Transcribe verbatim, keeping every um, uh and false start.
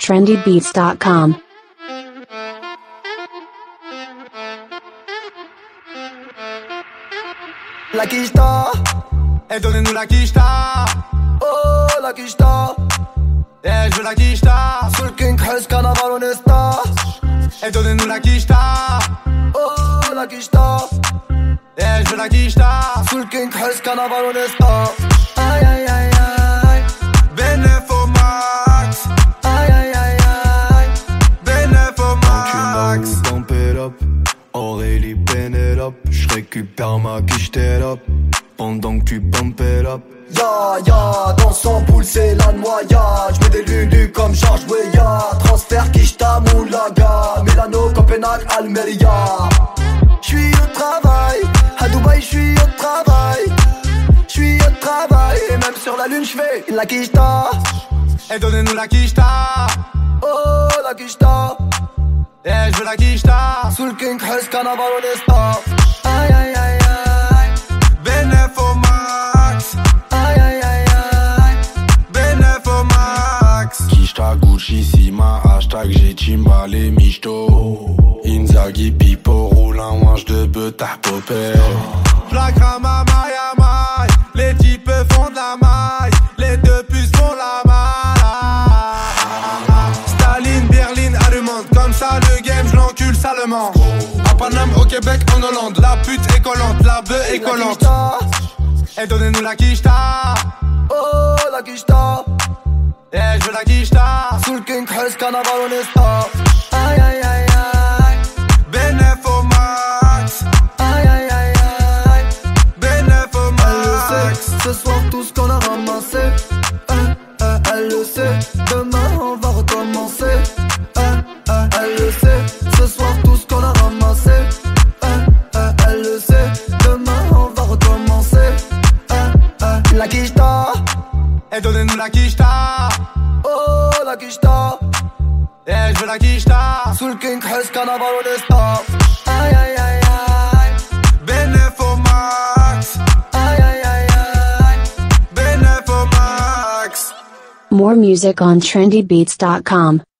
trendy beats dot com. La quicheta, et donnez-nous la quicheta. oh la quicheta, Eh, je veux la quicheta. sous le King Hess, carnaval honesta. Et donnez-nous la quicheta. Oh la quicheta, Eh, je veux la quicheta. sous le King Hess, carnaval honesta. Aïe aïe aïe aïe, Benef au max. aïe aïe aïe aïe. Benef au max. Tu pump it up, Aurélie Pénélope. J'récupère ma quiche up pendant que tu pump it up. Ya ya, dans son poule c'est la noyade. J'mets des lulus comme Georges Weah. Transfert Kishta Moulaga, Milano, Copenhague, Almeria. J'suis au travail, à Dubaï j'suis au travail. J'suis au travail, et même sur la lune j'fais la Kishta. Et donnez-nous la quicheta. Oh la Kishta, Eh, je veux la quicheta. sous le King Hess, carnaval honesta. Aïe aïe aïe aïe, Benef au max. aïe aïe aïe aïe. Benef au max. Kishta Gucci, Sima, hashtag j'ai Chimbale, Michto. Inzaghi, Pipo, roule un manche de bœuf, t'as popé. Flagrama, maille à maille. Les types font de la maille. Les deux puces font la malle. Staline, Berlin, allumante. Comme ça, le game, je l'encule salement. À Paname, au Québec, en Hollande. La pute est collante, la bœuf est La collante. Kishta, Et donnez-nous la quicheta. oh la Kishta, Eh, je veux la quicheta. sous le King Hess, carnaval honesta. Aïe aïe aïe aïe, Benef au max. aïe aïe aïe aïe. Benef au Elle le sait, max. ce soir tout ce qu'on a ramassé. Euh, euh, elle le sait, demain on va recommencer. Euh, euh, elle le sait, ce soir tout ce qu'on a ramassé. Euh, euh, elle le sait, demain on va recommencer. Euh, euh, la quicheta, Et donnez-nous la quicheta. oh la quicheta, Eh, je veux la quicheta. sous le King Hess, carnaval honesta. Aïe aïe aïe aïe, Benef au max. aïe aïe aïe aïe. Benef au max. More music on trendy beats dot com.